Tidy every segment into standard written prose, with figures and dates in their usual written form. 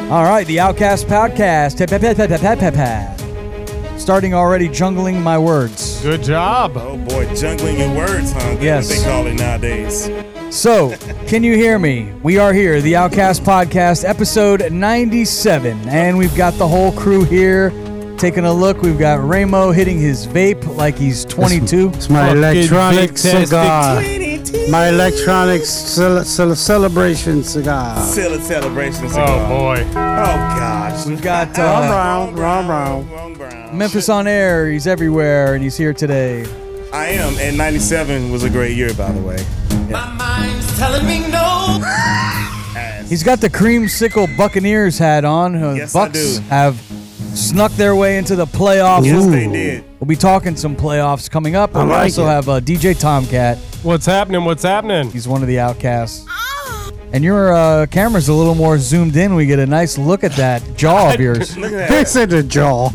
All right, the Outcast Podcast. Starting already jungling my words. Good job. Oh boy, jungling your words, huh? That's Yes. what they call it nowadays. So, can you hear me? We are here, the Outcast Podcast, episode 97, and we've got the whole crew here taking a look. We've got Ramo hitting his vape like he's 22. It's my electronic cigar. My electronic celebration cigar. Celebration Oh, cigar. boy. Oh gosh. We've got Wrong. Wrong brown. Memphis on air. He's everywhere, and he's here today. I am, and 97 was a great year, by the way. My mind's telling me no. He's got the creamsicle Buccaneers hat on. Yes, I Bucks do. have snuck their way into the playoffs. Yes, they did. We'll be talking some playoffs coming up. I We like also it. have DJ Tomcat. What's happening? He's one of the outcasts. And your camera's a little more zoomed in. We get a nice look at that jaw of yours. Look at They that. said the jaw.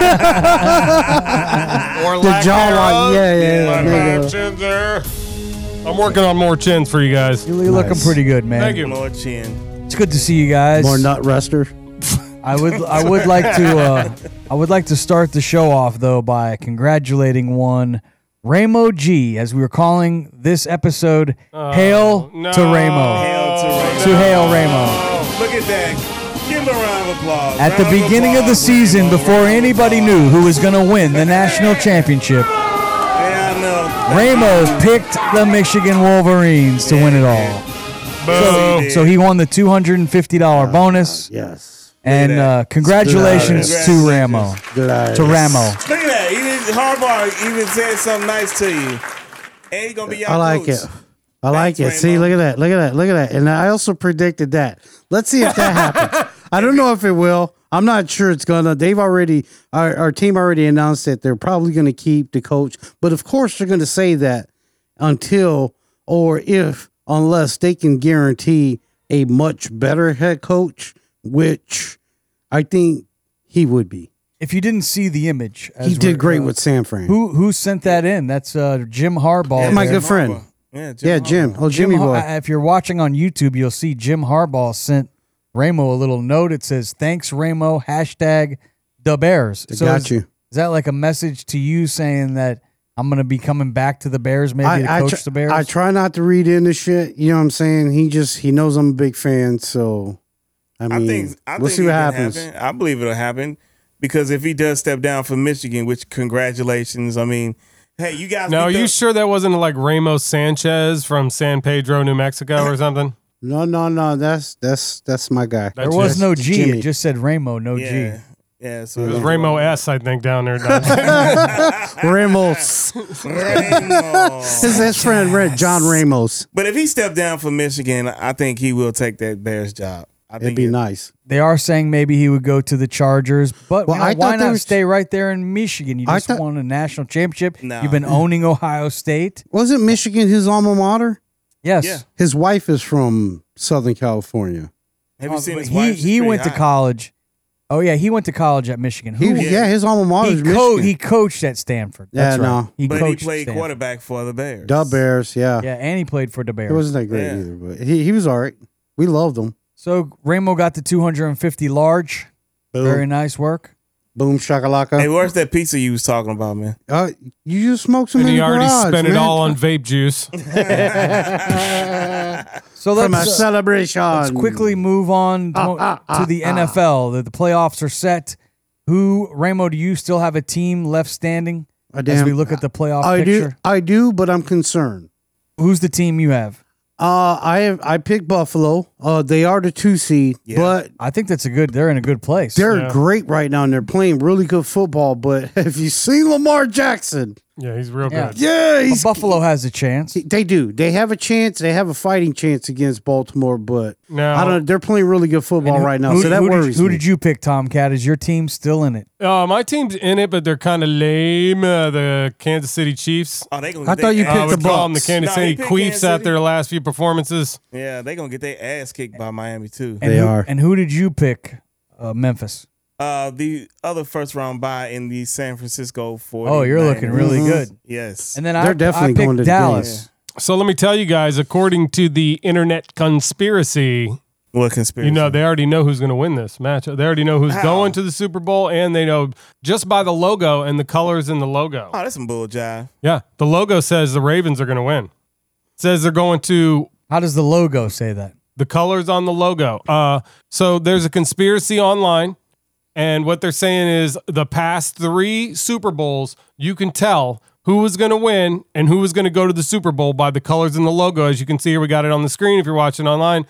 Or The jawline. Yeah. My there you go. chins there. I'm working on more chins for you guys. You're looking Nice. pretty good, man. Thank you. Lord Chin. It's good to see you guys. More nut rester. I would like to start the show off though by congratulating one Ramo G, as we were calling this episode. Hail no. to Ramo. Hail to Ramo. To hail Ramo. Look at that. Give him a round of applause. At the Round of beginning of the applause, season, Ramo. before Round of anybody applause. knew who was going to win the national championship, Yeah, I know. Ramo picked the Michigan Wolverines to win it all. Boo. So he won the $250 bonus. Yes. And congratulations to Congratulations. Ramo. Glad. To Ramo. Look at that. Harbaugh even said something nice to you. And he's going to be your I like coach. it. I like it. Thanks, See, Ramo. look at that. And I also predicted that. Let's see if that happens. I don't know if it will. I'm not sure it's gonna. They've already, our team already announced that they're probably going to keep the coach. But of course, they're going to say that until or if, unless they can guarantee a much better head coach, which I think he would be. If you didn't see the image, as He did we're- great with San Fran. Who sent that in? That's Jim Harbaugh. My there. good friend. Yeah, Jim. Oh, Jim Jimmy Har- boy. If you're watching on YouTube, you'll see Jim Harbaugh sent Ramo a little note. It says, "Thanks, Ramo. # the Bears." I got is, you. Is that like a message to you saying that I'm going to be coming back to the Bears, maybe to coach the Bears? I try not to read into shit. You know what I'm saying? He knows I'm a big fan, so I mean, we'll see it what can happens. happen. I believe it'll happen because if he does step down for Michigan, which congratulations. I mean, hey, you guys. Now, are beat you the- sure that wasn't like Ramos Sanchez from San Pedro, New Mexico or something? No, that's my guy. there was no G. Jimmy. It just said Ramo, no Yeah, G. yeah. So It was Ramo S, I think, down there. Ramos. Ramos. His best friend, John Ramos. But if he stepped down for Michigan, I think he will take that Bears job. I It'd think be nice. They are saying maybe he would go to the Chargers, but Well, you know, I why thought they not were- stay right there in Michigan? You I just thought- won a national championship. No. You've been owning Ohio State. Wasn't Michigan his alma mater? Yes. Yeah. His wife is from Southern California. Have you seen his he wife? She's he pretty went to hot. college. Oh yeah, he went to college at Michigan. His alma mater is he Michigan. coached at Stanford. Yeah, That's right. no. He But he coached played Stanford. quarterback for the Bears. The Bears, yeah. Yeah, and he played for the Bears. It wasn't that great Yeah. either, but he was all right. We loved him. So Ramo got the 250 large. Boom. Very nice work. Boom shakalaka. Hey, where's that pizza you was talking about, man? You just smoked some And in he the already garage, spent it man. all on vape juice. So From a let's celebration. let's quickly move on to the NFL. The playoffs are set. Ramo, do you still have a team left standing as we look at the playoff picture? I do, but I'm concerned. Who's the team you have? I picked Buffalo. They are the 2 seed, Yeah. but I think they're in a good place. they're Yeah. great right now and they're playing really good football. But have you seen Lamar Jackson? Yeah, he's real Yeah. good. Yeah, But Buffalo has a chance. They do. They have a chance. They have a fighting chance against Baltimore, but Now- I don't. They're playing really good football right now, so that worries Who me. did you pick, Tomcat? Is your team still in it? My team's in it, but they're kind of lame. The Kansas City Chiefs. Oh, they gonna I get thought their you ass- picked I the would call them the Bucs. Kansas No, he City picked Queefs Kansas after City. their last few performances. Yeah, they gonna get their ass kicked by Miami too. And They who, are. And who did you pick? Memphis. The other first round bye in the San Francisco 49ers. Oh, you're looking really good. Yes. And then They're I definitely picked going to the Dallas. So let me tell you guys, according to the internet conspiracy, What conspiracy? You know, they already know who's going to win this match. They already know who's going to the Super Bowl, and they know just by the logo and the colors in the logo. Oh, that's some bull jive. Yeah, the logo says the Ravens are going to win. It says they're going to. How does the logo say that? The colors on the logo. So there's a conspiracy online, and what they're saying is the past 3 Super Bowls, you can tell who was going to win and who was going to go to the Super Bowl by the colors in the logo. As you can see here, we got it on the screen if you're watching online.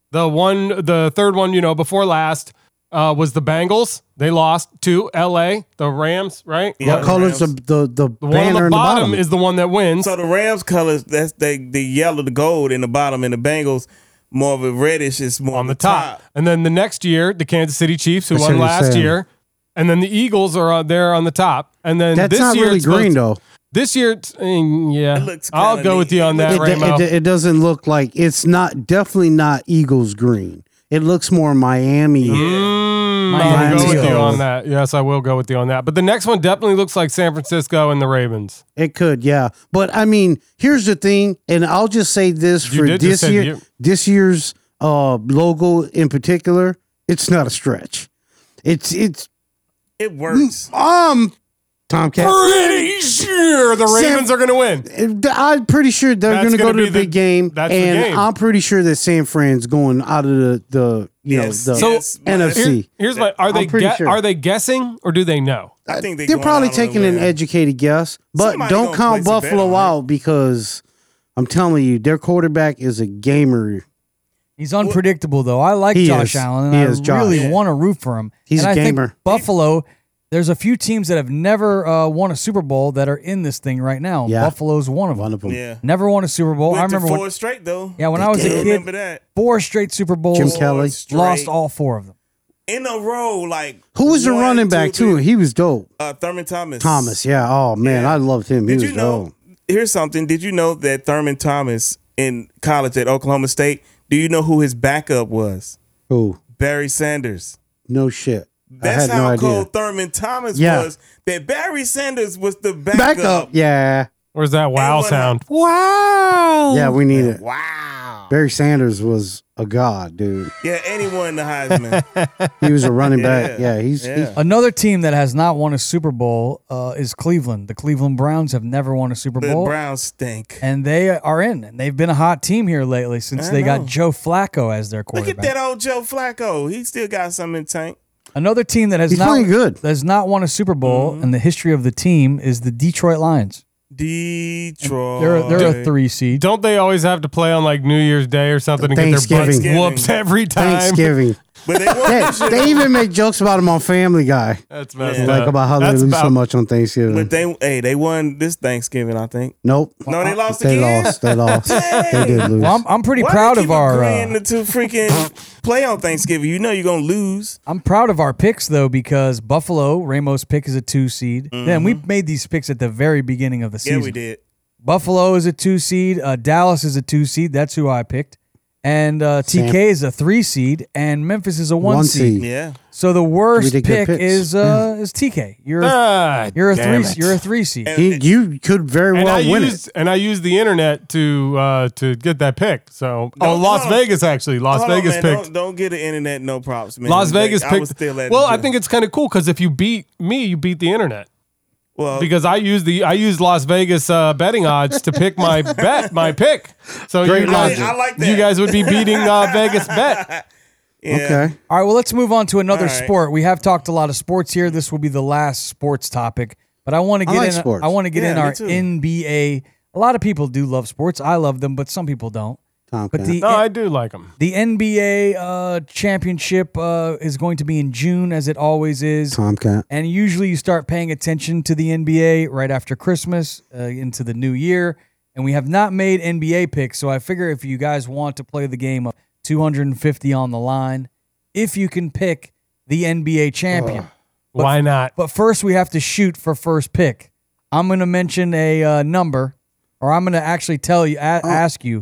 The third one, before last, was the Bengals. They lost to LA, the Rams, right? Yeah, What color's the The one on banner the in the bottom bottom? is the one that wins. So the Rams colors, that's the yellow, the gold in the bottom, and the Bengals more of a reddish. It's more on the top. And then the next year, the Kansas City Chiefs, who I see won what you're last saying. year. And then the Eagles are there on the top. And then That's this not year really it's supposed green to- though. This year, yeah. It looks I'll kinda go with neat. you on that, It, Ramo. it doesn't look like definitely not Eagles green. It looks more Miami. I'll Miami go with you Eagles. on that. Yes, I will go with you on that. But the next one definitely looks like San Francisco and the Ravens. It could, yeah. But I mean, here's the thing, and I'll just say this You for did just this say year, this year's logo in particular, it's not a stretch. It's It works. Tomcat. Pretty sure the Ravens are going to win. I'm pretty sure they're That's going to go gonna to be the the- big game, that's the and game. I'm pretty sure that San Fran's going out of the Yes. the Yes. NFC. Here's my: Are I'm they pretty sure. Are they guessing or do they know? I think They're going probably out on a taking an limb. educated guess, but Somebody don't gonna count place a bet Buffalo on it. out because I'm telling you, their quarterback is a gamer. He's unpredictable, though. I like He Josh is. Allen, and He I is, Josh. really Yeah. want to root for him. He's and a I gamer. think Buffalo, there's a few teams that have never won a Super Bowl that are in this thing right now. Yeah. Buffalo's one of them. One of them. Yeah. Never won a Super Bowl. I Went to remember 4 when, straight though. when I was a I kid, remember that. 4 straight Super Bowls. Jim Kelly. Straight Lost all 4 of them. in a row. Like Who was the 1, running back 2, too? He was dope. Thurman Thomas. Thomas, yeah. Oh man, Yeah. I loved him. He Did was you know? dope. Here's something. Did you know that Thurman Thomas in college at Oklahoma State? Do you know who his backup was? Who? Barry Sanders. No shit. That's I had how no idea. cold Thurman Thomas Yeah. was. That Barry Sanders was the backup. Backup. Yeah. Where's that wow what sound? Wow. Yeah, we need it. Wow. Barry Sanders was a god, dude. Yeah, and he won the Heisman. He was a running back. Yeah. Yeah, he's Another team that has not won a Super Bowl is Cleveland. The Cleveland Browns have never won a Super The Bowl. Browns stink. And they are in. And they've been a hot team here lately since I they got know. Joe Flacco as their Look quarterback. at that old Joe Flacco. He still got something in the tank. Another team that has He's not playing good. has not won a Super Bowl in the history of the team is the Detroit Lions. Detroit. They're a 3 seed. Don't they always have to play on like New Year's Day or something to get their butts Thanksgiving. whoops every time? Thanksgiving. But they won They, this year. they even make jokes about him on Family Guy, That's messed Yeah. up. like about how they That's lose so about- much on Thanksgiving. But they won this Thanksgiving, I think. Nope. No, they lost They again. lost. They lost. They did lose. Well, I'm pretty Why proud they of keep our agreeing to freaking play on Thanksgiving? You know you're gonna lose. I'm proud of our picks though because Buffalo, Ramos' pick is a 2 seed. Then we made these picks at the very beginning of the season. Yeah, we did. Buffalo is a 2 seed. Dallas is a 2 seed. That's who I picked. And TK is a 3 seed, and Memphis is a 1 seed. Yeah. So the worst did good pick picks. is TK. You're Ah, you're a damn 3 it. you're a 3 seed. You could very And well I win used it. and I used the internet to get that pick. So Las hold on. Vegas actually. Las Hold on, Vegas man. picked. Don't get the internet no props, man. Las Vegas I was picked. still at Well, the I gym. think it's kind of cool because if you beat me, you beat the internet. well Because I used Las Vegas betting odds to pick my pick. So Great you guys, I like that. you guys would be beating Vegas bet. yeah. Okay. All right, well, let's move on to another All right. sport. We have talked a lot of sports here. This will be the last sports topic, but I want to I get like in. sports. I want to get Yeah, in me our too. NBA. A lot of people do love sports. I love them, but some people don't. Tom But Clancy. the No, I do like them. the NBA championship is going to be in June, as it always is. Tomcat. And usually you start paying attention to the NBA right after Christmas into the new year. And we have not made NBA picks. So I figure if you guys want to play the game of 250 on the line, if you can pick the NBA champion. Why not? But first we have to shoot for first pick. I'm going to mention a number, or I'm going to actually tell you, ask you,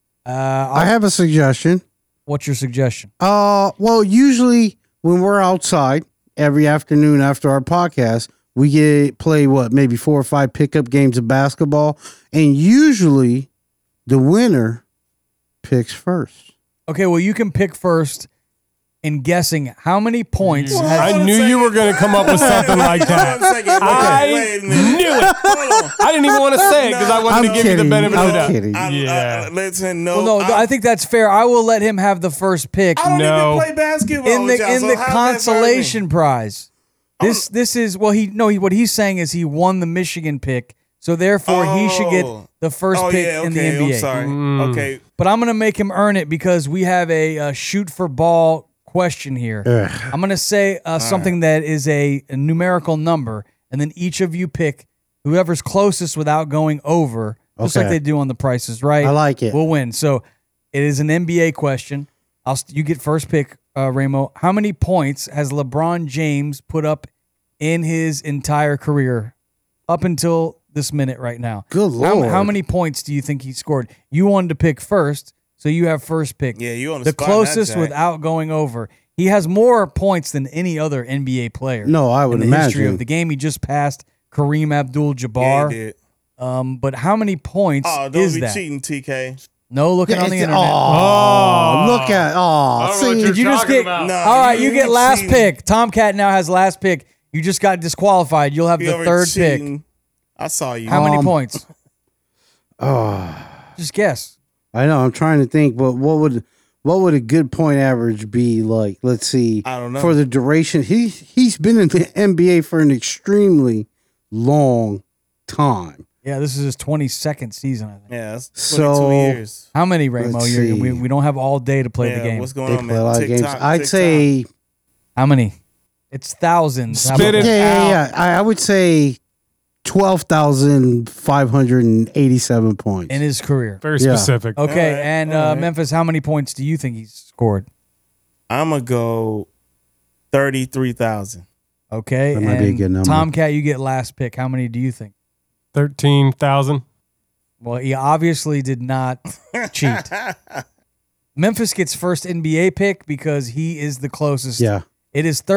I have a suggestion. what's your suggestion? Well, usually when we're outside every afternoon after our podcast, we play maybe 4 or 5 pickup games of basketball, and usually the winner picks first. Okay, well, you can pick first in guessing how many points. I knew you were going to come up with something like that. Wait a minute. Knew it. Hold on. I didn't even want to say it because I wanted to give you the benefit of the doubt. kidding. Yeah. Listen, no. Well, no, I think that's fair. I will let him have the first pick I don't No. even play basketball in with the y'all, in so the how's that for me? consolation prize. This is what he's saying is he won the Michigan pick, so therefore he should get the first pick in the NBA. I'm sorry. Okay. But I'm going to make him earn it because we have a shoot for ball question here. I'm going to say something that is a numerical number, and then each of you pick whoever's closest without going over, just like Okay. they do on The Price is Right. I like it. We'll win. So it is an NBA question. You get first pick, Ramo. How many points has LeBron James put up in his entire career up until this minute right now? Good Lord. How many points do you think he scored? You wanted to pick first, so you have first pick. Yeah, you on the the spot, not closest Jack. without going over. He has more points than any other NBA player. No, I would in the history imagine. of the game. He just passed Kareem Abdul-Jabbar. Yeah, he did. But how many points Oh, don't is be that? cheating, TK. No, looking on the internet. Oh, look at I don't know what see, you're Did you just talking get? about. No, all right, you get last cheating. pick. Tomcat now has last pick. You just got disqualified. You'll have You the over third pick. cheating. I saw you. How many Um, points? Just guess. I know. I'm trying to think, but what would a good point average be like? Let's see. I don't know. For the duration, he's been in the NBA for an extremely long time. Yeah, this is his 22nd season, I think. Yeah, that's 22 So- years. How many, Ramo? Let's We see. don't have all day to play Yeah, the game. what's going They on, play man? a lot of games. TikTok, I'd TikTok. say, How many? It's thousands. How Spit about it that? yeah. I would say 12,587 points. In his career. Very Yeah. specific. Okay, All right, and all right. Memphis, how many points do you think he's scored? I'm going to go 33,000. Okay, That might be a and good number. Tomcat, you get last pick. How many do you think? 13,000. Well, he obviously did not cheat. Memphis gets first NBA pick because he is the closest. Yeah. It is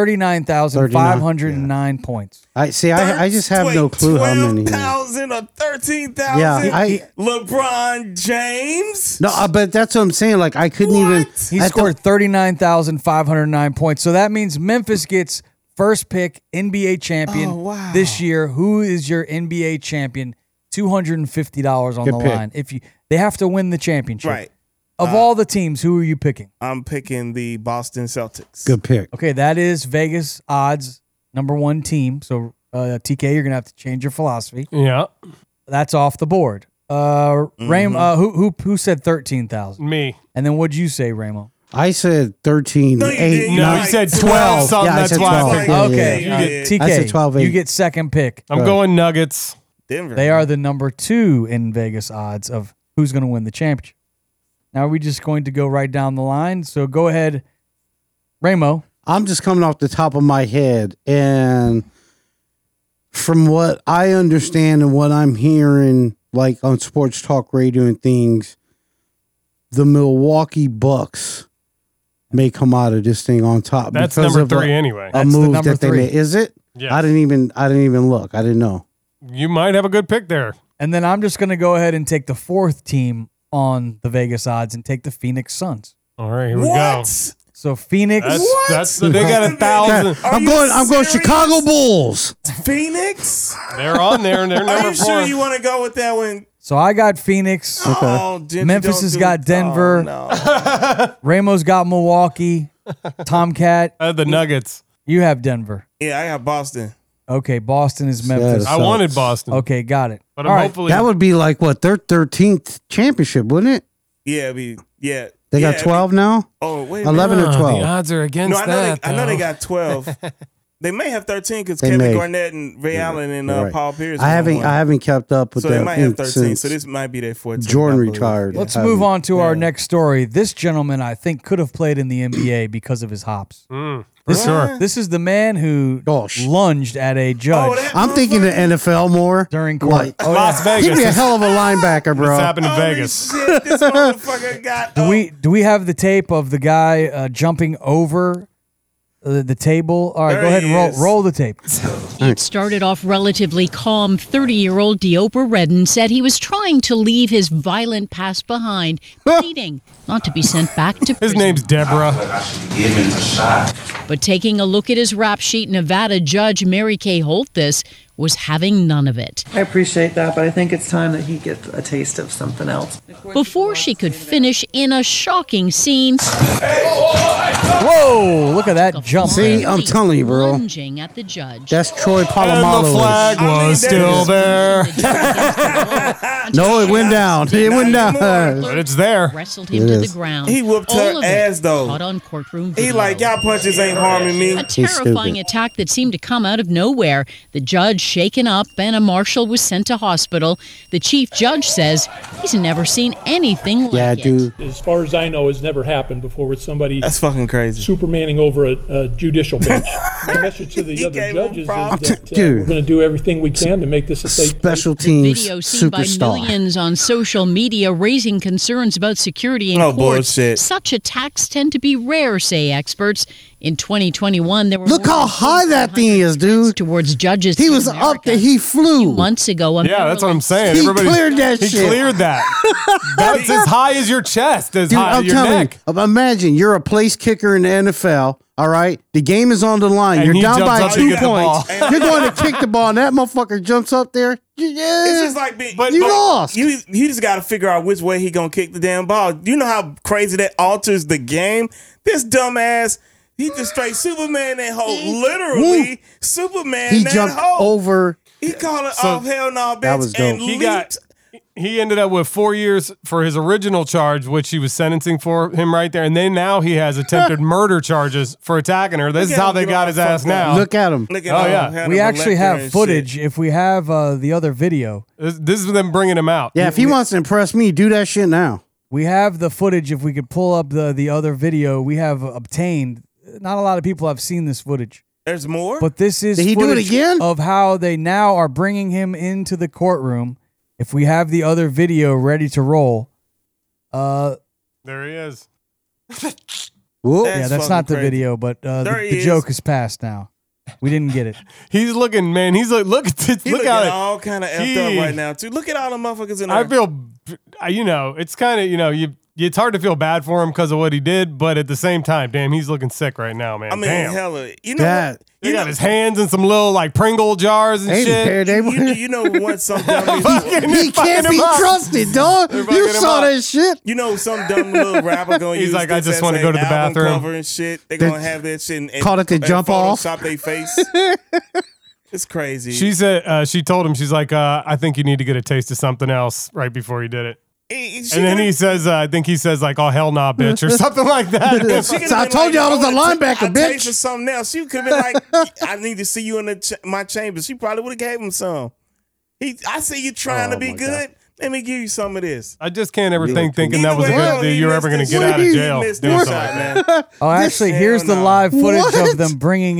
39,509 points. I see. I just have no clue how many. 12,000 or 13,000? Yeah, LeBron James? No, but that's what I'm saying. Like I couldn't even. What? He at the- scored 39,509 points. So that means Memphis gets first pick NBA champion Oh, wow. this year. Who is your NBA champion? $250 on Good the pick. line. They have to win the championship. Right. Of all the teams, who are you picking? I'm picking the Boston Celtics. Good pick. Okay, that is Vegas odds #1 team. So TK, you're gonna have to change your philosophy. Yeah. That's off the board. Ram, who said 13,000? Me. And then what'd you say, Ramo? I said 13, No, you 8, didn't. No, Like you said 12 12 something. Yeah, I That's said why 12. I picked Yeah, Okay, yeah, you yeah. get TK. I said 12, you 8. get second pick. I'm going Nuggets. Denver. They are the #2 in Vegas odds of who's going to win the championship. Now, are we just going to go right down the line? So go ahead, Ramo. I'm just coming off the top of my head, and from what I understand and what I'm hearing, like on sports talk radio and things, the Milwaukee Bucks may come out of this thing on top. That's because number of 3 anyway. A That's the move number that they 3. made. Is it? Yeah. I didn't even look. I didn't know. You might have a good pick there. And then I'm just going to go ahead and take the 4th team on the Vegas odds and take the Phoenix Suns. All right, here we go. What? So Phoenix, They got 1,000. Are I'm you going serious? Chicago Bulls. Phoenix? They're on there and they're Are number you 4. sure you want to go with that one? so I got Phoenix. Oh, Ginger, Memphis don't has do got it. Denver. Oh, no. Ramo's got Milwaukee. Tomcat, The Nuggets. you have Denver. Yeah, I got Boston. Okay, Boston is Memphis. I wanted Boston. Okay, got it. But All I'm right. hopefully That would be like what their 13th championship, wouldn't it? Yeah, yeah. They yeah, got 12 now. Oh, wait a 11 minute. or 12. The odds are against No, that. I know they though. got 12. They may have 13 because They Kevin may. Garnett and Ray Allen and You're right. Paul Pierce. I won one. haven't kept up with So they them might have 13. since So this might be their 14. Jordan I believe. retired. Yeah. Let's Yeah. move on to our next story. This gentleman, I think, could have played in the NBA because of his hops. For This, sure. this is the man who Gosh. lunged at a judge Oh, that I'm thinking the NFL more. during court. Like, Oh, Las yeah. He'd Vegas. be a hell of a linebacker, bro. What's happened in Holy Vegas? shit, this motherfucker got. Do we have the tape of the guy jumping over the table. All right, There go ahead he and is. roll the tape. It started off relatively calm. 30-year-old Deopa Redden said he was trying to leave his violent past behind, pleading not to be sent back to prison. His name's Deborah. But taking a look at his rap sheet, Nevada Judge Mary Kay Holthus was having none of it. I appreciate that, but I think it's time that he gets a taste of something else. Before she could finish, in a shocking scene, Whoa! Look at that jump. See, I'm telling you, bro. lunging at the judge. That's Troy And the Polamalu. flag was still there. No, it went down. It went down. But it's there. Wrestled him to the ground. He whooped her All of it ass, though. caught on courtroom He video. like, y'all punches ain't harming me. A terrifying stupid. attack that seemed to come out of nowhere. The judge shaken up and a marshal was sent to hospital. The chief judge says he's never seen anything like Yeah, it. dude. As far as I know, has never happened before with somebody That's fucking crazy. supermaning over a judicial bench. My message to the He other gave him judges is props. that Dude. we're going to do everything we can to make this a safe place. Special teams Video seen by superstar. millions on social media raising concerns about security in Oh, courts. bullshit. Such attacks tend to be rare, say experts. In 2021, there were Look more how than high that thing 800 is, dude. towards judges. He in was America. up there. He flew. Months ago, a Yeah, that's what I'm Maryland saying. He Everybody- cleared that he shit. cleared that. That's as high as your chest, as Dude, high I'm as your telling neck. you. Imagine you're a place kicker in the NFL. All right, the game is on the line. And You're he down jumps by up to 2 get the ball. points. You're going to kick the ball, and that motherfucker jumps up there. Yeah, It's just like being, But- you lost. You just got to figure out which way he gonna kick the damn ball. You know how crazy that alters the game. This dumbass, he just straight Superman that hole. Literally, Superman he that jumped hole. over. He called it So- off hell no, bitch. That was dope. And He ended up with 4 years for his original charge, which he was sentencing for him right there. And then now he has attempted murder charges for attacking her. This Look is at how him they get got all his ass fucked up. now. Look at him. Look at Oh, all yeah. Hannibal We actually Lecter have and footage. shit. If we have the other video, This is them bringing him out. Yeah, if he wants to impress me, do that shit now. we have the footage. If we could pull up the other video we have obtained, not a lot of people have seen this footage. There's more. But this is Did he do it footage again? of how they now are bringing him into the courtroom. If we have the other video ready to roll, There he is. Whoop. yeah, that's fucking not the crazy. video, but There the he is. joke is past now. We didn't get it. He's looking, man. He's like, look at this. He Look looking at it. all kind of effed up right now too. Look at all the motherfuckers in there. I feel, it's kind of, it's hard to feel bad for him because of what he did, but at the same time, damn, he's looking sick right now, man. I mean, damn. hella. You know That- what? He You got know, his hands in some little like Pringle jars and Hey, shit. there they were. you know what some dumb Fucking- He can't fucking be him up. trusted, dog. They're You fucking him saw up. that shit. You know some dumb little rapper gonna He's use like, I this just as wanna a go to the album bathroom. cover and shit. They're gonna have that shit and Call it the and jump off. Photoshop their face. It's crazy. She said, she told him, she's like, I think you need to get a taste of something else right before he did it. She And then could've- he says, I think he says like, oh, hell nah, bitch, or something like that. she could've So I been told you I was a wanna linebacker, I bitch. tasted something else. She could have been like, I need to see you in my chamber. She probably would have gave him some. I see you trying to be good. Let me give you some of this. I just can't ever thinking Either that was a way, good, that he you're missed ever going his to get out of shot. jail He missed doing his something shot, like that. man. Oh, actually, Hell here's the no. live footage What? of them bringing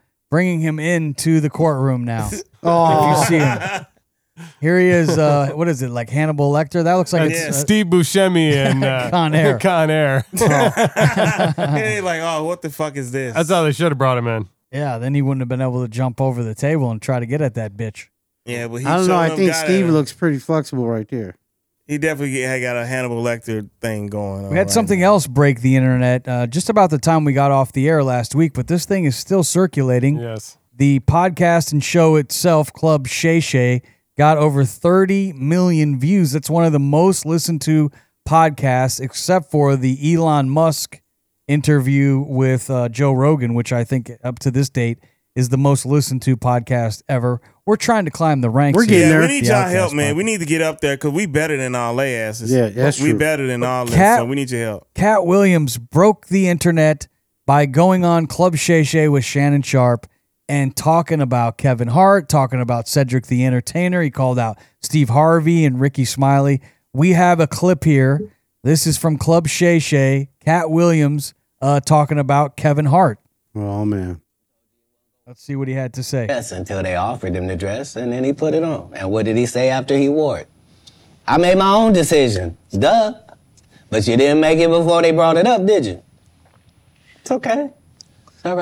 him into the courtroom now. Oh, If you see him. Here he is. What is it, like Hannibal Lecter? That looks like It's it's Steve Buscemi and Con Air. Con Air. Hey, like, oh, what the fuck is this? That's how they should have brought him in. yeah. Then he wouldn't have been able to jump over the table and try to get at that bitch. Yeah, but he I don't know. showed I him think got Steve it. looks pretty flexible right there. He definitely had got a Hannibal Lecter thing going on. We had right something now. else break the internet just about the time we got off the air last week, but this thing is still circulating. Yes. The podcast and show itself, Club Shay Shay, got over 30 million views. That's one of the most listened to podcasts, except for the Elon Musk interview with Joe Rogan, which I think up to this date is the most listened to podcast ever. We're trying to climb the ranks. We're getting here Yeah, there. we need The y'all Outcast help, man. Podcast. We need to get up there because we better than all their asses. Yeah, that's we true. better than all this, Cat- so we need your help. Cat Williams broke the internet by going on Club Shay Shay with Shannon Sharp and talking about Kevin Hart, talking about Cedric the Entertainer. He called out Steve Harvey and Ricky Smiley. We have a clip here. This is from Club Shay Shay, Cat Williams talking about Kevin Hart. Oh man. Let's see what he had to say. Yes, until they offered him the dress, and then he put it on. And what did he say after he wore it? I made my own decision. Duh. But you didn't make it before they brought it up, did you? It's okay. It's all right.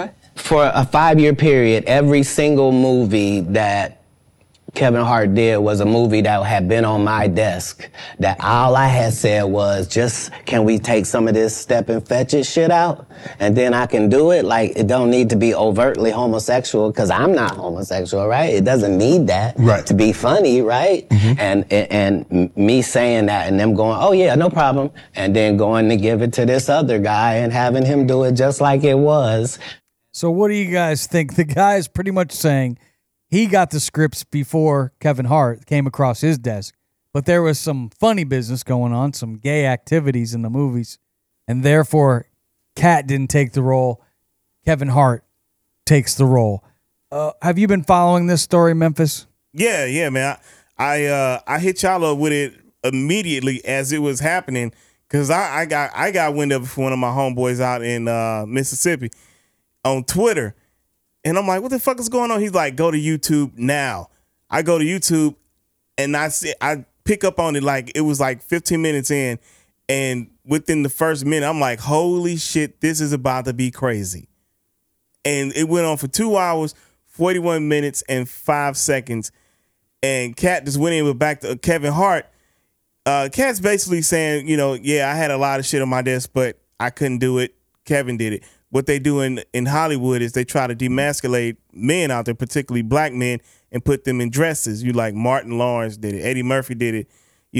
for a 5-year period, every single movie that Kevin Hart did was a movie that had been on my desk, that all I had said was, just, can we take some of this step and fetch it shit out? And then I can do it. Like, it don't need to be overtly homosexual, because I'm not homosexual, right? It doesn't need that to be funny, right? And me saying that and them going, oh yeah, no problem. And then going to give it to this other guy and having him do it just like it was. So what do you guys think? The guy is pretty much saying he got the scripts before Kevin Hart came across his desk, but there was some funny business going on, some gay activities in the movies, and therefore Kat didn't take the role. Kevin Hart takes the role. Have you been following this story, Memphis? Yeah, man. I hit y'all up with it immediately as it was happening, because I got wind of it from one of my homeboys out in Mississippi on Twitter. And I'm like, what the fuck is going on? He's like, go to YouTube now. I go to YouTube and I pick up on it like it was like 15 minutes in. And within the first minute, I'm like, holy shit, this is about to be crazy. And it went on for 2 hours, 41 minutes, and 5 seconds. And Kat just went in with back to Kevin Hart. Kat's basically saying, yeah, I had a lot of shit on my desk, but I couldn't do it. Kevin did it. What they do in Hollywood is they try to demasculate men out there, particularly black men, and put them in dresses. You like Martin Lawrence did it. Eddie Murphy did it.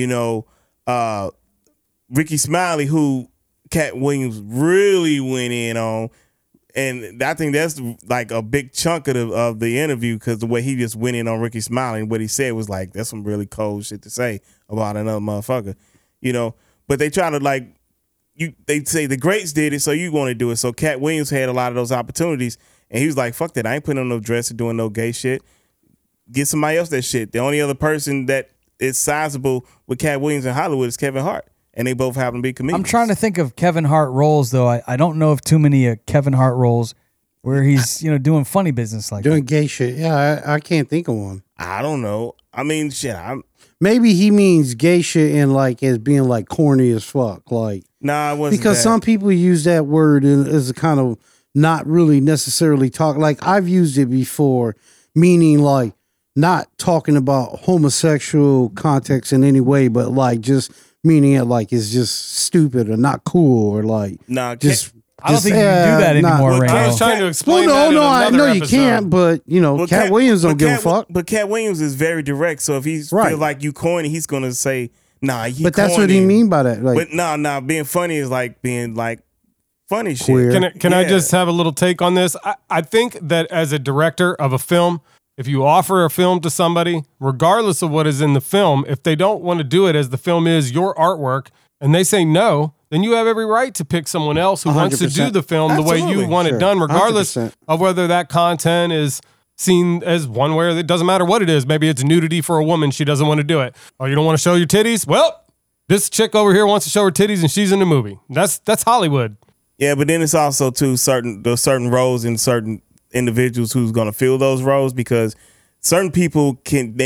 Ricky Smiley, who Cat Williams really went in on. And I think that's like a big chunk of the interview, because the way he just went in on Ricky Smiley and what he said was like, that's some really cold shit to say about another motherfucker, But they try to like, they say the greats did it, so you want to do it. So Cat Williams had a lot of those opportunities, and he was like, fuck that, I ain't putting on no dress or doing no gay shit. Get somebody else that shit. The only other person that is sizable with Cat Williams in Hollywood is Kevin Hart, and they both happen to be comedians. I'm trying to think of Kevin Hart roles, though. I don't know of too many Kevin Hart roles where he's doing funny business like doing that. Gay shit. Yeah, I can't think of one. I don't know. I mean, shit. Maybe he means gay shit and like as being like corny as fuck. Like, nah, it wasn't because that. some people use that word as a kind of not really necessarily talk. Like I've used it before, meaning like not talking about homosexual context in any way, but like just meaning it like it's just stupid or not cool or like just. I don't think you can do that anymore, well, Rainbow. I was trying to explain I know you episode. can't, but Cat Williams don't give a fuck. But Cat Williams is very direct, so if he feel like you corny, he's gonna say, nah, he But corny. that's what he mean by that. Like, But nah, being funny is like being like funny Queer. shit. Can I just have a little take on this? I think that as a director of a film, if you offer a film to somebody, regardless of what is in the film, if they don't want to do it as the film is your artwork, and they say no, then you have every right to pick someone else who wants to do the film the way you want it done, regardless 100%. of whether that content is seen as one way, or it doesn't matter what it is. Maybe it's nudity for a woman. She doesn't want to do it. Oh, you don't want to show your titties? Well, this chick over here wants to show her titties and she's in the movie. That's Hollywood. Yeah, but then it's also too certain roles and certain individuals who's gonna fill those roles, because certain people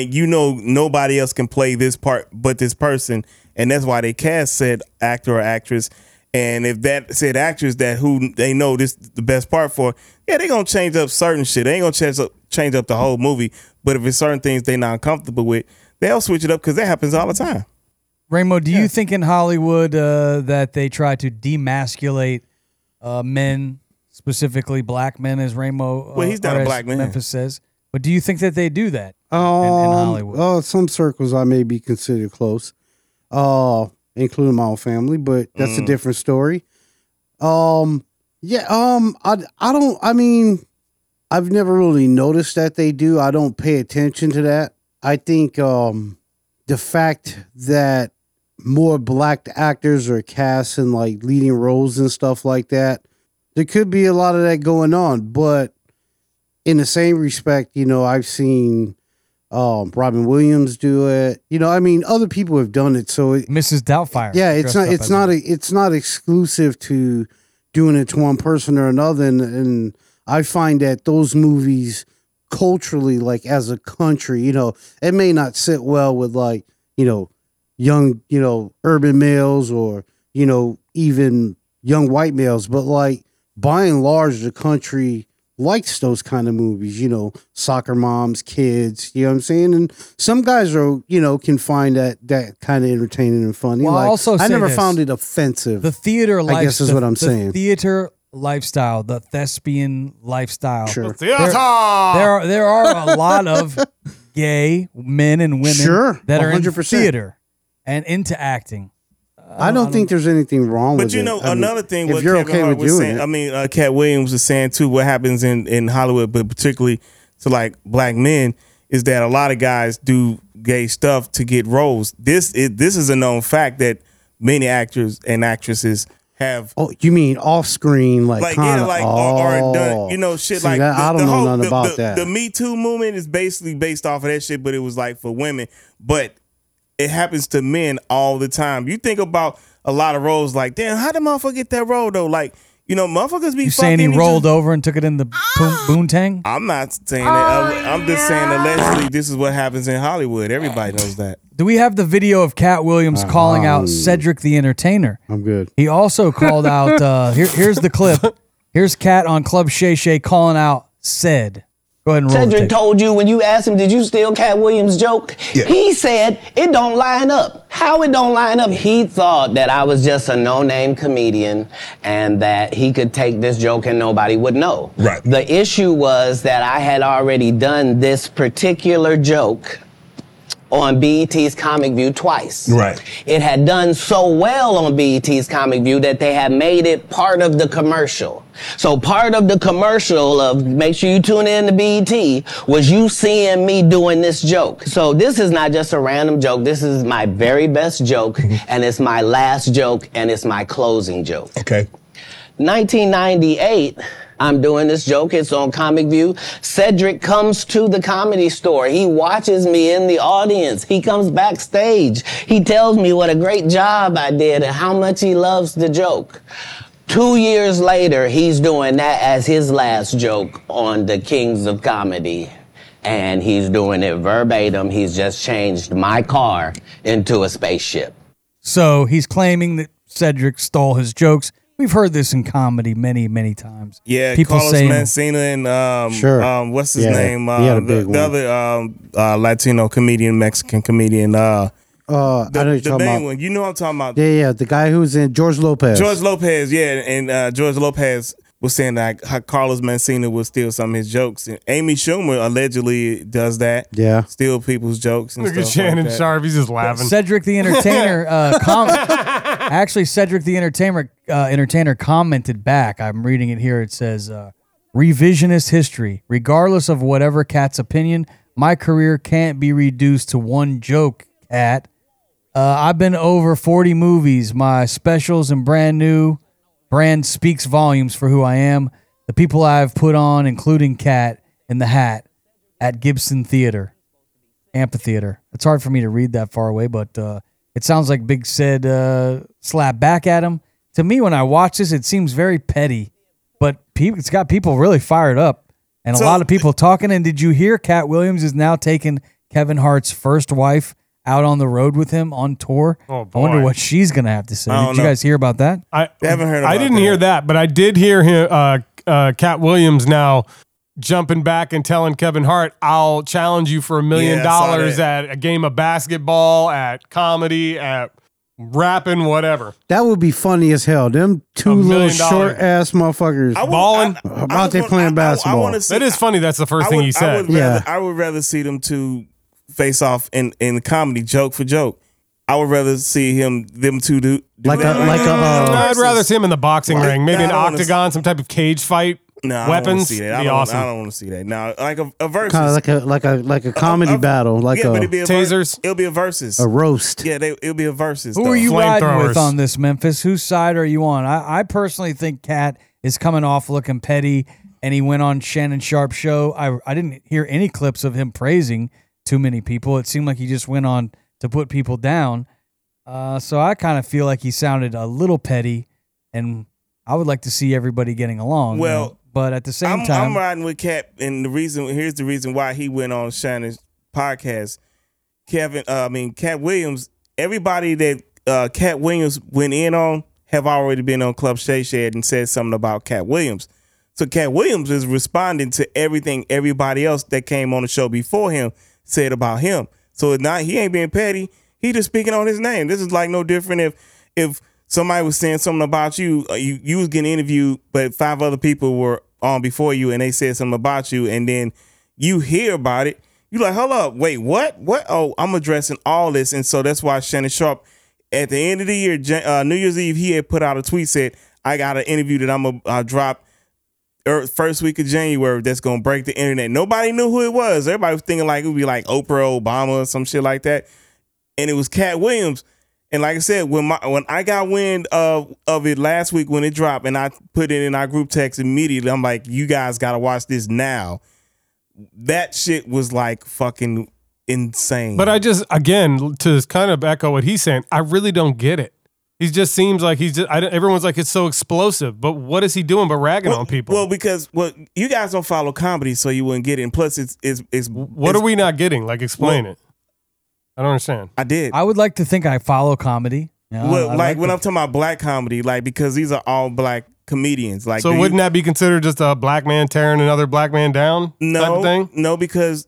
nobody else can play this part but this person, and that's why they cast said actor or actress. And if that said actress that who they know this the best part for, yeah, they gonna change up certain shit. They ain't gonna change up the whole movie. But if it's certain things they not comfortable with, they'll switch it up, because that happens all the time. Rainbow, do you think in Hollywood that they try to demasculate men, specifically black men, as Rainbow? Well, he's not or a as black man. Memphis says. But do you think that they do that in Hollywood? Some circles I may be considered close, including my own family, but that's a different story. I mean, I've never really noticed that they do. I don't pay attention to that. I think the fact that more black actors are cast in like leading roles and stuff like that, there could be a lot of that going on. But in the same respect, I've seen Robin Williams do it. I mean, other people have done it. So Mrs. Doubtfire. Yeah, it's not exclusive to doing it to one person or another. And I find that those movies culturally, like as a country, it may not sit well with like, young, urban males or, even young white males, but like by and large, the country likes those kind of movies, soccer moms, kids, you know what I'm saying? And some guys are, can find that kind of entertaining and funny. Well, I'll also I say never this. found it offensive. The theater lifestyle. I guess is what I'm saying. Theater lifestyle, the thespian lifestyle. Sure. Theater. There are a lot of gay men and women that are in 100%. theater and into acting. I don't think there's anything wrong with it. But another thing, if what you're Kevin okay Hart with was doing saying, it. Cat Williams was saying too, what happens in Hollywood, but particularly to like black men, is that a lot of guys do gay stuff to get roles. This is a known fact that many actors and actresses have. Oh, you mean off screen, like kind of, or done, shit. See, like that, I don't know nothing about the, that. The Me Too movement is basically based off of that shit, but it was like for women, but it happens to men all the time. You think about a lot of roles, like, damn, how did motherfucker get that role though? Like, motherfuckers be. You saying he rolled over and took it in the boontang? I'm not saying that. I'm just saying allegedly this is what happens in Hollywood. Everybody knows that. Do we have the video of Cat Williams calling out Cedric the Entertainer? I'm good. He also called out. Here's the clip. Here's Cat on Club Shay Shay calling out Ced. Go ahead and roll Cedric the tape. told you when you asked him, did you steal Cat Williams' joke? Yeah. He said it don't line up. How it don't line up? He thought that I was just a no-name comedian and that he could take this joke and nobody would know. Right. The issue was that I had already done this particular joke on BET's Comic View twice. Right. It had done so well on BET's Comic View that they had made it part of the commercial. So part of the commercial of make sure you tune in to BET was you seeing me doing this joke. So this is not just a random joke. This is my very best joke, and it's my last joke, and it's my closing joke. Okay. 1998, I'm doing this joke. It's on Comic View. Cedric comes to the Comedy Store. He watches me in the audience. He comes backstage. He tells me what a great job I did and how much he loves the joke. 2 years later, he's doing that as his last joke on the Kings of Comedy. And he's doing it verbatim. He's just changed my car into a spaceship. So he's claiming that Cedric stole his jokes. We've heard this in comedy many, many times. Yeah, people Carlos saying Mencina and what's his name? He had a big one. The other Latino comedian, Mexican comedian. I know you're the talking main about. one. You know what I'm talking about? Yeah, the guy who's in George Lopez. George Lopez, yeah, and George Lopez was saying that how Carlos Mencina will steal some of his jokes. And Amy Schumer allegedly does that. Yeah. Steal people's jokes and Look stuff at Shannon like that. Sharp. He's just laughing. Cedric the Entertainer. Actually, Cedric the Entertainer commented back. I'm reading it here. It says, "Revisionist history. Regardless of whatever Cat's opinion, my career can't be reduced to one joke. Cat. I've been over 40 movies. My specials and brand speaks volumes for who I am. The people I've put on, including Cat in the Hat at Gibson Theater, Amphitheater." It's hard for me to read that far away, but it sounds like Big Sid slapped back at him. To me, when I watch this, it seems very petty, but it's got people really fired up and a lot of people talking. And did you hear Cat Williams is now taking Kevin Hart's first wife out on the road with him on tour? Oh, boy. I wonder what she's going to have to say. I Did don't you know. guys hear about that? I haven't heard about I didn't that. hear that, but I did hear him, Cat Williams now jumping back and telling Kevin Hart, I'll challenge you for $1 million Yeah, I saw that. at a game of basketball, at comedy, at rapping, whatever. That would be funny as hell. Them two $1 little million. short ass motherfuckers. Balling. About they playing basketball. That is funny. That's the first thing he said. I would rather see them two face off in comedy, joke for joke. I would rather see them two do Like that. I'd rather see him in the boxing ring, maybe an I don't wanna octagon, some type of cage fight. No, I don't weapons. want to see that. Be awesome. I don't want to see that. Now, like a versus, Kind of like a comedy battle, like yeah, but a it'll be a tasers. It'll be a versus. a roast. Yeah, it'll be a versus. Who though. are you riding with Flamethrowers. on this, Memphis? Whose side are you on? I personally think Cat is coming off looking petty, and he went on Shannon Sharp's show. I didn't hear any clips of him praising too many people. It seemed like he just went on to put people down. So I kind of feel like he sounded a little petty, and I would like to see everybody getting along. Well, you know? But at the same I'm time, riding with Cat, and here's the reason why he went on Shannon's podcast. Cat Williams. Everybody that Cat Williams went in on have already been on Club Shay Shay and said something about Cat Williams. So Cat Williams is responding to everything everybody else that came on the show before him said about him. So it's not, he ain't being petty. He just speaking on his name. This is like no different if somebody was saying something about you, you was getting interviewed, but 5 other people were on before you and they said something about you, and then you hear about it. You like, hold up, wait, what? Oh, I'm addressing all this. And so that's why Shannon Sharp, at the end of the year, New Year's Eve, he had put out a tweet, said, I got an interview that I'm going to drop first week of January that's going to break the internet. Nobody knew who it was. Everybody was thinking like it would be like Oprah, Obama, or some shit like that. And it was Cat Williams. And like I said, when I got wind of it last week when it dropped, and I put it in our group text immediately, I'm like, you guys got to watch this now. That shit was like fucking insane. But I just, again, to kind of echo what he's saying, I really don't get it. He just seems like everyone's like, it's so explosive. But what is he doing but ragging on people? Well, because you guys don't follow comedy, so you wouldn't get it. And plus, it's what are we not getting? Like, explain it. I don't understand. I did. I would like to think I follow comedy. Well, like when I'm talking about black comedy, like because these are all black comedians. Like, so wouldn't that be considered just a black man tearing another black man down? No, type of thing? No, because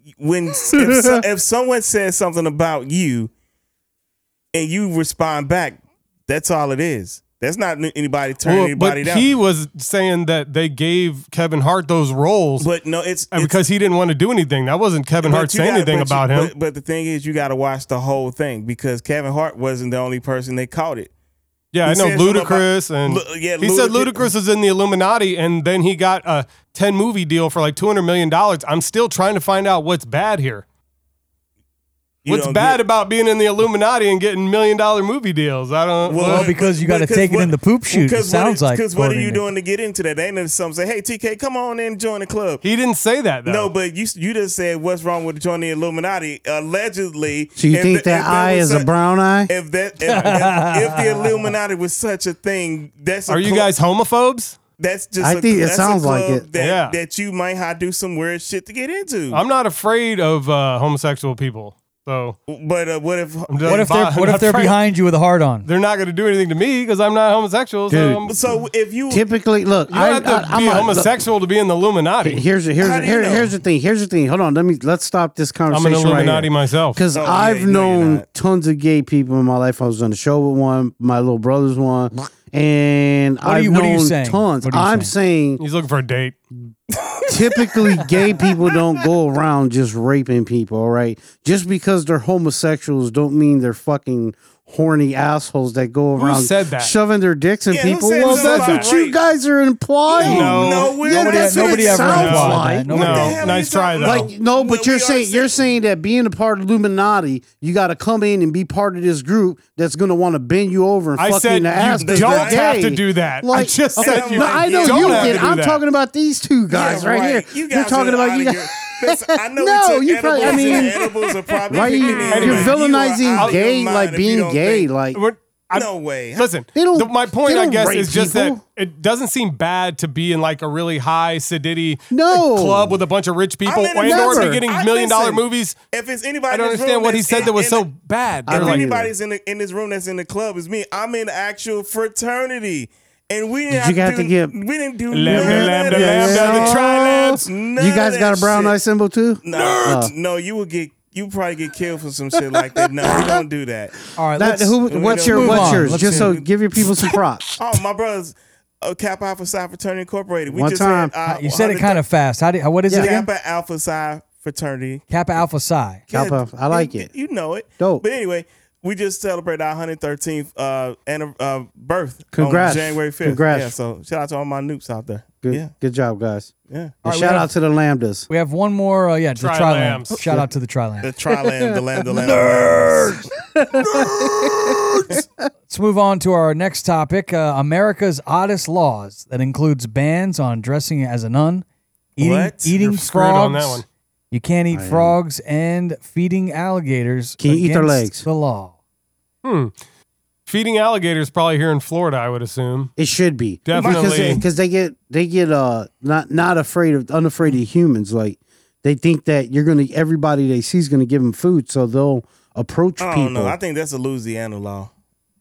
if someone says something about you and you respond back, that's all it is. That's not anybody turning anybody down. But he was saying that they gave Kevin Hart those roles. But no, it's because he didn't want to do anything. That wasn't Kevin Hart saying anything about him. But the thing is, you got to watch the whole thing because Kevin Hart wasn't the only person that caught it. Yeah, I know Ludacris, he said Ludacris is in the Illuminati, and then he got a 10 movie deal for like $200 million. I'm still trying to find out what's bad here. What's bad about being in the Illuminati and getting $1 million movie deals? I don't. Well, because you got to take it in the poop chute. It sounds like. Because what are you doing to get into that? They ain't some say, "Hey, TK, come on in and join the club." He didn't say that though. No, but you just said, "What's wrong with joining the Illuminati?" Allegedly. So you think that eye is a brown eye? If the Illuminati was such a thing, that's. Are you guys homophobes? That's just. I think it sounds like it. That you might have to do some weird shit to get into. I'm not afraid of homosexual people. So, but what if they're behind you with a hard on? They're not going to do anything to me because I'm not homosexual. Dude, so if you typically look, you don't have to be homosexual to be in the Illuminati. Here's the thing. Here's the thing. Hold on. Let's stop this conversation. I'm an Illuminati myself because I've known tons of gay people in my life. I was on the show with one. My little brother's one. And I've known tons. I'm saying he's looking for a date. Typically, gay people don't go around just raping people, all right? Just because they're homosexuals don't mean they're fucking horny assholes that go around shoving their dicks in people. Well, that's what you guys are implying. Nobody ever implied that. No, nice try though. Like but you're saying that being a part of Illuminati, you got to come in and be part of this group that's going to want to bend you over and fuck you in the ass. You don't have to do that. Like, I just said you. I know you did. I'm talking about these two guys right here. You're talking about you guys. I know you probably. I mean, edibles are probably right? You're villainizing gay, like being gay, like. No way. Listen, my point, I guess, is just that it doesn't seem bad to be in like a really high sedity club with a bunch of rich people or to be getting $1 million movies. If it's anybody, I don't understand what he said that was so bad. If anybody's in this room that's in the club, is me. I'm in actual fraternity. And we didn't do lambda, the tri-labs. You guys got a brown eye symbol too? No, you probably get killed for some shit like that. No, we don't do that. All right, what's yours? Just so give your people some props. Oh, my brother's Kappa Alpha Psi Fraternity Incorporated. One time. You said it kind of fast. What is it again? Kappa Alpha Psi Fraternity. Kappa Alpha Psi. Kappa, I like it. You know it. Dope. But anyway, we just celebrated our 113th birth. Congrats. On January 5th. Congrats. Yeah, so shout out to all my noops out there. Good job, guys. Yeah. And shout out to the Lambdas. We have one more. The Tri-Lambs. Shout out to the Tri-Lamb. The Tri-Lamb, the Lamb. Nerds. Let's move on to our next topic. America's oddest laws. That includes bans on dressing as a nun, eating frogs. On that one. You can't eat frogs and feeding alligators. Can you eat their legs? The law. Feeding alligators probably here in Florida, I would assume. It should be definitely because they get not unafraid of humans. Like they think that everybody they see is gonna give them food, so they'll approach people. No, I think that's a Louisiana law.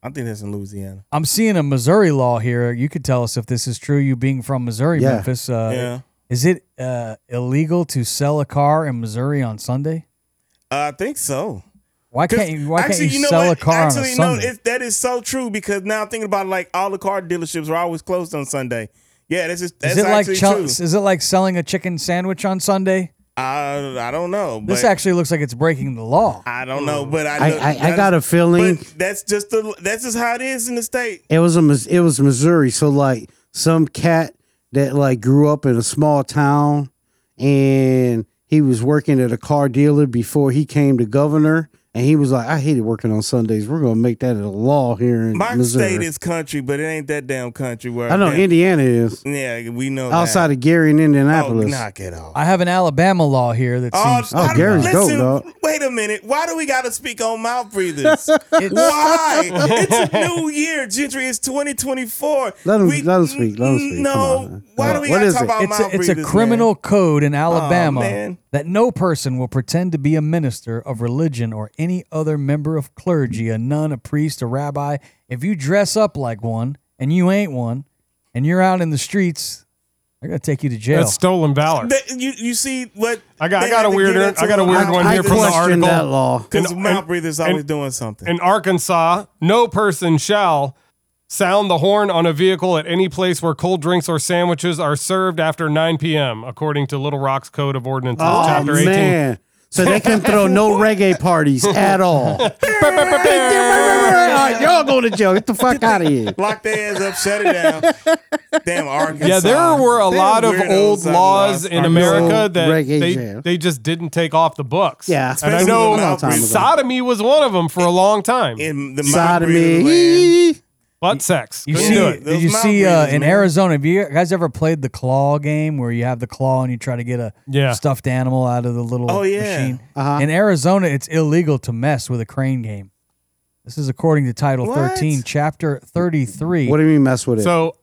I think that's in Louisiana. I'm seeing a Missouri law here. You could tell us if this is true. You being from Missouri, Yeah. Memphis. Yeah. Is it illegal to sell a car in Missouri on Sunday? I think so. Why can't you? Why can't you know sell what? a car on a Actually, Sunday? that is so true because now I'm thinking about it, like all the car dealerships are always closed on Sunday. Yeah, that's actually true. Is it like selling a chicken sandwich on Sunday? I don't know. But This actually looks like it's breaking the law. I don't know, but I got a feeling But that's just how it is in the state. it was Missouri. So like some cat that like grew up in a small town and he was working at a car dealer before he came to governor. And he was like, I hated working on Sundays. We're going to make that a law here in My Missouri. state is country, but it ain't that damn country. Where I know Indiana is. Yeah, we know Outside that. of Gary and Indianapolis. Oh, knock it off. I have an Alabama law here that seems. Gary's dope, listen, dog. wait a minute. Why do we got to speak on mouth breathers? Why? It's a new year, Gentry. It's 2024. Let him speak. Let him speak. No. Come on. Why do we What got to is talk it? about It's mouth a breathers? criminal code in Oh, Alabama man. that no person will pretend to be a minister of religion or any other member of clergy, a nun, a priest, a rabbi. If you dress up like one and you ain't one, and you're out in the streets, they're gonna take you to jail. That's stolen valor. You see what? I got a weird one here from the question article. that law. Because mouth breathers always doing something. In Arkansas, no person shall sound the horn on a vehicle at any place where cold drinks or sandwiches are served after 9 p.m., according to Little Rock's Code of Ordinances, Oh, Chapter 18. man. So they can throw no reggae parties at all. All right, y'all go to jail. Get the fuck out of here. Lock their ass up, shut it down. Damn Arkansas. Yeah, there were a Them lot of weirdos old out laws in America that reggae jam. they just didn't take off the books. Yeah, and I especially know a long time ago. sodomy was one of them for a long time. in the mouth breather land. Sodomy. Butt sex. You Couldn't see, do it. did you Those see mouth breathers, in man. Arizona? Have you guys ever played the claw game where you have the claw and you try to get a Yeah. stuffed animal out of the little Oh, yeah. machine? Uh-huh. In Arizona, it's illegal to mess with a crane game. This is according to Title What? 13, Chapter 33. What do you mean mess with it? So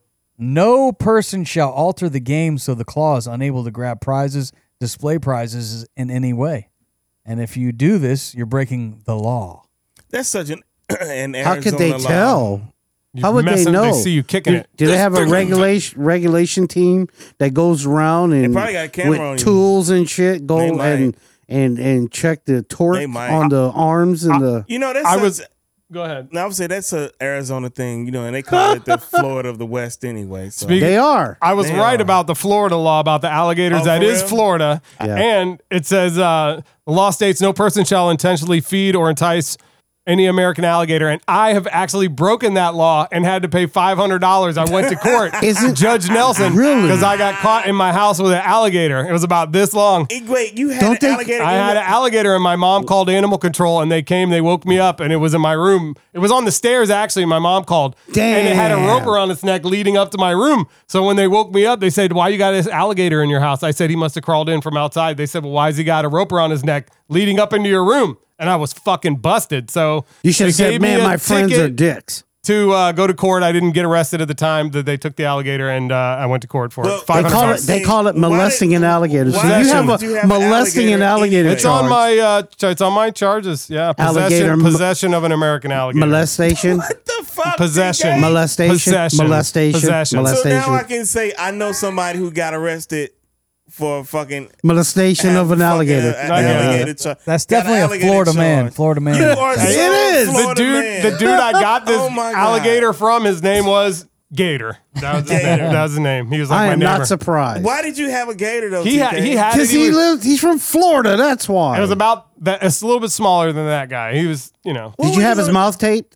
No person shall alter the game so the claw is unable to grab prizes, display prizes in any way. And if you do this, you're breaking the law. That's such an Arizona How could they law. tell? you How would mess they up, know? They see you kicking it. Do they have a regulation team that goes around and probably got a camera with on you. tools and shit go They might. and check the torque They might. on the arms and the You know, that's I such- was. Go ahead. No, I would say that's a Arizona thing, you know, and they call it the Florida of the West anyway. So Speak- they are. I was They right are. about the Florida law about the alligators. Oh, That for is real? Florida. Yeah. And it says the law states no person shall intentionally feed or entice any American alligator. And I have actually broken that law and had to pay $500. I went to court. Isn't- Judge Nelson. Really? Because I got caught in my house with an alligator. It was about this long. Wait, you had Don't an they- alligator? I in had the- an alligator and my mom called animal control and they came, they woke me up and it was in my room. It was on the stairs actually. My mom called and it had a Damn. rope around its neck leading up to my room. So when they woke me up, they said, why you got this alligator in your house? I said, he must have crawled in from outside. They said, well, why has he got a rope around his neck leading up into your room? And I was fucking busted. So You should they have said, gave me man, a my friends are ticket dicks. to go to court. I didn't get arrested at the time that they took the alligator and I went to court for Well, it. they They $500. call it, they call it Why molesting did- an alligator. So why you have did you a have an molesting an alligator alligator in- It's on charge. it's on my charges. Yeah, Alligator possession of an American alligator. Molestation. What the fuck? Possession. TK? Molestation. Possession. Molestation. Possession. So Molestation. now I can say I know somebody who got arrested for fucking molestation of an fucking, alligator. alligator charge. That's Got an definitely a alligator Florida man. charge. Florida man. You are so It is. The Florida dude, man. the dude I got this Oh my God. alligator from, his name was Gator. That was his name. That was his name. He was like I my am neighbor. not surprised. Why did you have a gator though? He had TK? it. Because He was, he's from Florida. That's why. it was about that. It's a little bit smaller than that guy. He was, you know, Did you have his mouth taped?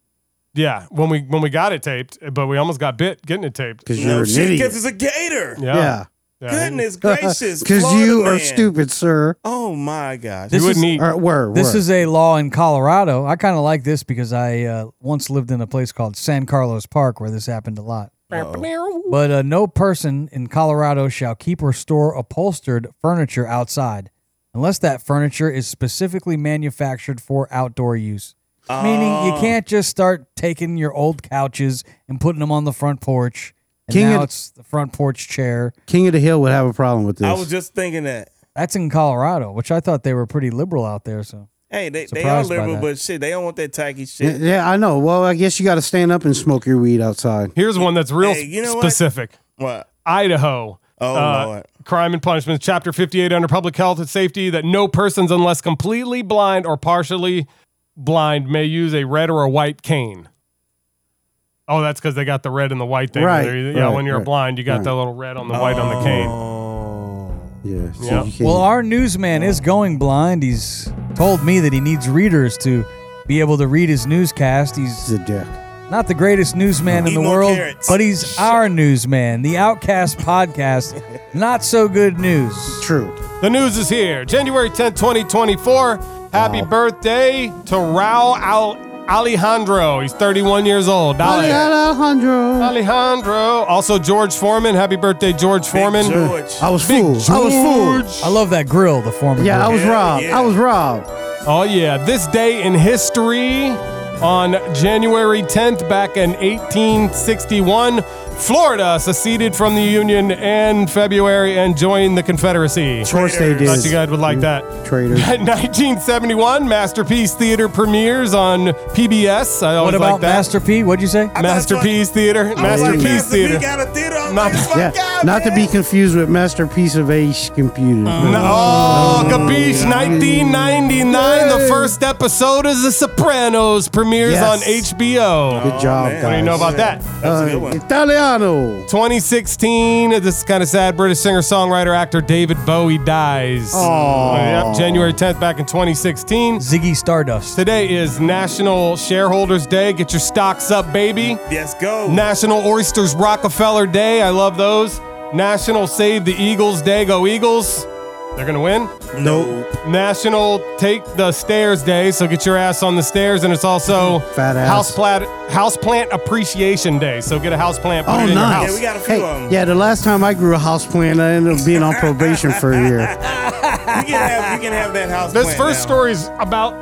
yeah. When we got it taped, but we almost got bit getting it taped. Because No you're an shit, idiot. because it's a gator. Yeah. Yeah. Goodness gracious. Because Florida you are man. stupid, sir. Oh my gosh. This You wouldn't eat. This is a law in Colorado. I kind of like this because I once lived in a place called San Carlos Park where this happened a lot. But no person in Colorado shall keep or store upholstered furniture outside unless that furniture is specifically manufactured for outdoor use. Meaning you can't just start taking your old couches and putting them on the front porch. And King now of- it's the front porch chair. King of the Hill would have a problem with this. I was just thinking that. That's in Colorado, which I thought they were pretty liberal out there. So Hey, they are Surprised by liberal, that. but shit, they don't want that tacky shit. Yeah, I know. Well, I guess you got to stand up and smoke your weed outside. Here's one that's real Hey, you know specific. What? Idaho. Oh, Lord. Crime and Punishment, Chapter 58 under Public Health and Safety, that no persons unless completely blind or partially blind may use a red or a white cane. Oh, that's because they got the red and the white thing. Right, Yeah, right, when you're right, blind, you got right. the little red on the white on the cane. Yeah. So Yeah. you can't- Well, our newsman is going blind. He's told me that he needs readers to be able to read his newscast. he's He's a dick. not the greatest newsman in Eat the more world, carrots. but he's our newsman. The Outcast Podcast. Not so good news. True. The news is here. January 10th, 2024. Happy birthday to Raul Alejandro. He's 31 years old. Dale. Alejandro. Alejandro. Also, George Foreman. Happy birthday, George Foreman. George. I was fooled. I was fooled. I love that grill, the former Yeah, I grill. was robbed. yeah. I was robbed. Oh, yeah. This day in history, on January 10th, back in 1861, Florida seceded from the Union in February and joined the Confederacy. Of course they did. Thought you guys would like that. Traitor. 1971, Masterpiece Theater premieres on PBS. I always What about like that. Master P? What'd you say? Masterpiece Theater. Masterpiece Master Theater. P got a theater. I'm Not- like, fuck Yeah, y'all, not to man. be confused with Masterpiece of Ace Computer. Oh, capiche. 1999, the first episode of The Sopranos premieres Yes. on HBO. Good job, man. guys. What do you know about that? That's a good one. Italiano. 2016, this is kind of sad. British singer-songwriter actor David Bowie dies. Oh. Yep, January 10th, back in 2016. Ziggy Stardust. Today is National Shareholders Day. Get your stocks up, baby. Let's go. National Oysters Rockefeller Day. I love those. National Save the Eagles Day. Go Eagles. They're going to win. Nope. National Take the Stairs Day. So get your ass on the stairs. And it's also Fat ass. Houseplant Appreciation Day. So get a houseplant, put Oh, it in your nice. house. Yeah, we got a few of Hey, them. yeah, the last time I grew a house plant, I ended up being on probation for a year. You can have that house. This plant first now. story is about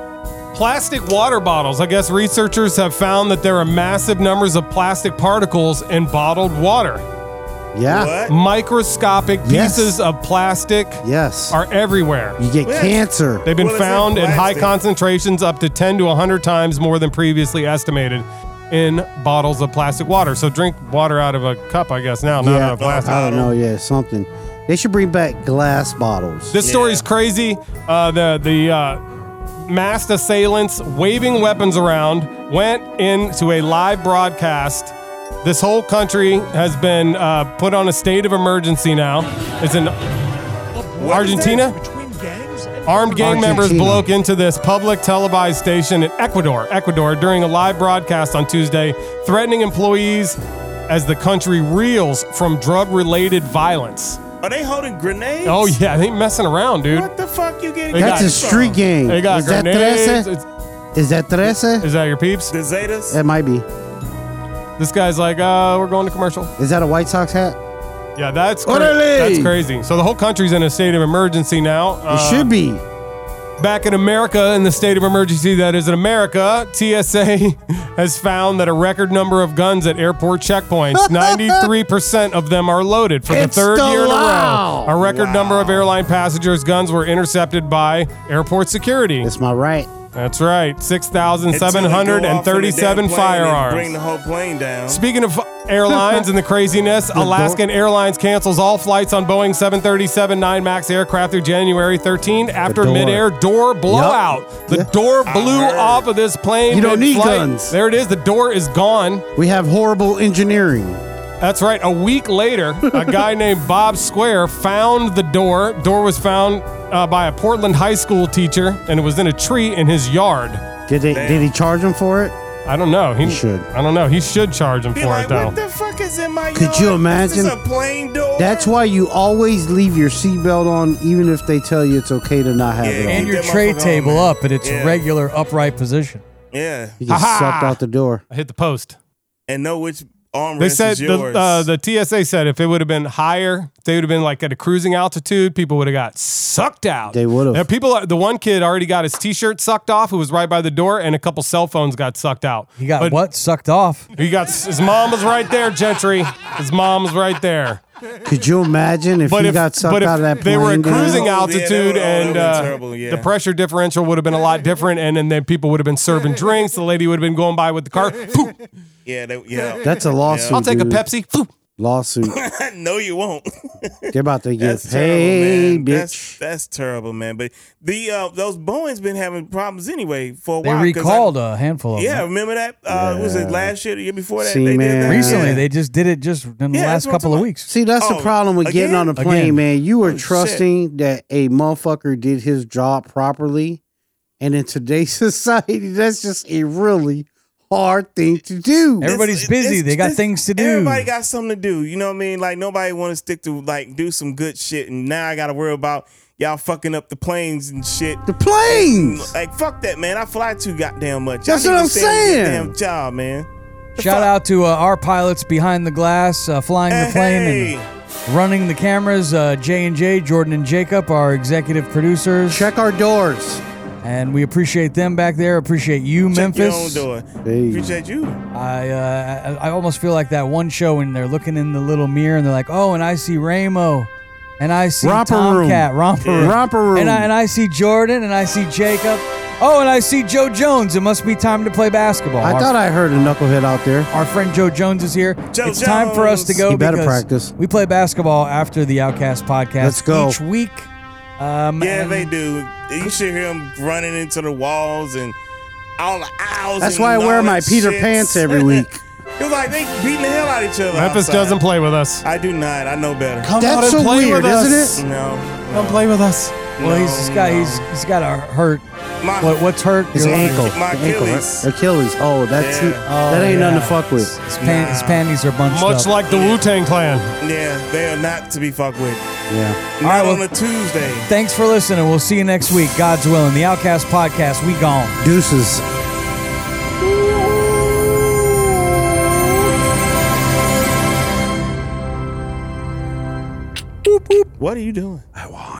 plastic water bottles. I guess researchers have found that there are massive numbers of plastic particles in bottled water. Yeah. What? Microscopic Yes. pieces of plastic Yes. are everywhere. You get What? cancer. They've been What is that found in high plastic? concentrations up to 10 to 100 times more than previously estimated in bottles of plastic water. So drink water out of a cup, I guess, now, not out of plastic. I don't know. Yeah, something. They should bring back glass bottles. This story's crazy. The masked assailants waving weapons around went into a live broadcast. This whole country has been put on a state of emergency now. It's in Argentina. Armed gang members Argentina. broke into this public televised station in Ecuador during a live broadcast on Tuesday, threatening employees as the country reels from drug-related violence. Are they holding grenades? Oh yeah, they ain't messing around, dude. What the fuck you getting? They That's got- a street game. They got Is that grenades. Trece? Is that Trece? Is that your peeps? The Zetas? It might be. This guy's like, we're going to commercial. Is that a White Sox hat? Yeah, that's Orale! that's crazy. So the whole country's in a state of emergency now. It should be. Back in America, in the state of emergency that is in America, TSA has found that a record number of guns at airport checkpoints, 93% of them are loaded for the It's third the year in a row. law. A record number of airline passengers' guns were intercepted by airport security. It's my right. That's right, Until they go off in the 6,737 damn plane and firearms. Bring the whole plane down. Speaking of airlines and the craziness, Alaskan Airlines cancels all flights on Boeing 737-9 MAX aircraft through January 13 after door. mid-air door blowout. The Yep. door blew off of this plane. You don't need mid-flight. guns. There it is. The door is gone. We have horrible engineering. That's right. A week later, a guy named Bob Square found the door. Door was found by a Portland high school teacher, and it was in a tree in his yard. Did he charge him for it? I don't know. He should. I don't know. He should charge him Be for like, it, though. what the fuck is in my Could yard? you imagine? This is a plane door. That's why you always leave your seatbelt on, even if they tell you it's okay to not have Yeah, it on. And Keep your that tray motherfucker on, table man. up in its Yeah. regular upright position. Yeah. You get Ha-ha! sucked out the door. I hit the post. And know which armrest They said is yours. the TSA said if it would have been higher, if they would have been like at a cruising altitude, people would have got sucked out. They would have. Now, people, the one kid already got his T-shirt sucked off, who was right by the door, and a couple cell phones got sucked out. He got But what? Sucked off. He got his mom was right there, Gentry. His mom was right there. Could you imagine if he got sucked out of that plane? They were at dude? cruising altitude, that and would've been terrible, yeah. the pressure differential would have been a lot different, and then people would have been serving drinks. The lady would have been going by with the car. Poof. Yeah, yeah. That's a lawsuit. I'll take dude. a Pepsi. Poof. Lawsuit. No, you won't. They're about to get That's paid, terrible, man. bitch. That's terrible, man. But those Boeing's been having problems anyway for a They while. 'cause recalled a handful of Yeah, them. remember that? Was it last year, the year before that? See, they man. did that? Recently, Yeah. they just did it just in the Yeah, last that's what I'm couple of talking weeks. See, that's the Oh, problem with getting again? on a plane, Again. man. You were shit. trusting that a motherfucker did his job properly. And in today's society, that's just a really hard thing to do. Everybody's busy. They got things to do. Everybody got something to do. You know what I mean? Like nobody want to stick to do some good shit. And now I got to worry about y'all fucking up the planes and shit. The planes! Like fuck that, man. I fly too goddamn much. That's I need what to I'm stay on this saying. Damn job, man. The Shout fuck? out to our pilots behind the glass, flying the plane Hey. and running the cameras. J&J, Jordan and Jacob, our executive producers. Check our doors. And we appreciate them back there. Appreciate you, Check Memphis. your own door. Hey. Appreciate you. I almost feel like that one show when they're looking in the little mirror and they're like, oh, and I see Ramo, and I see Romper Room. Tomcat, Romper Room. Romper Room. And I see Jordan, and I see Jacob. Oh, and I see Joe Jones. It must be time to play basketball. I thought I heard a knucklehead out there. Our friend Joe Jones is here. Joe It's time for us to Jones. go. He better because practice. We play basketball after the Outcast podcast. Let's go. Each week. Yeah, And they do. You should hear them running into the walls and all the aisles. That's and why I wear all my that Peter shit. Pants every week. It was like they beating the hell out of each other. Memphis outside. doesn't play with us. I do not. I know better. Come That's out and so play weird, with us. isn't it? No. Come play with us. Well, he's got a hurt. My, What's hurt? His Your- ankle. My The ankle, Achilles. right? Achilles. Oh, that's Yeah. that ain't nothing to fuck with. His panties are bunched Much up. like the Wu-Tang Clan. Yeah, they are not to be fucked with. Yeah. Not right, well- on a Tuesday. Thanks for listening. We'll see you next week. God's willing. The Outcast Podcast. We gone. Deuces. What are you doing?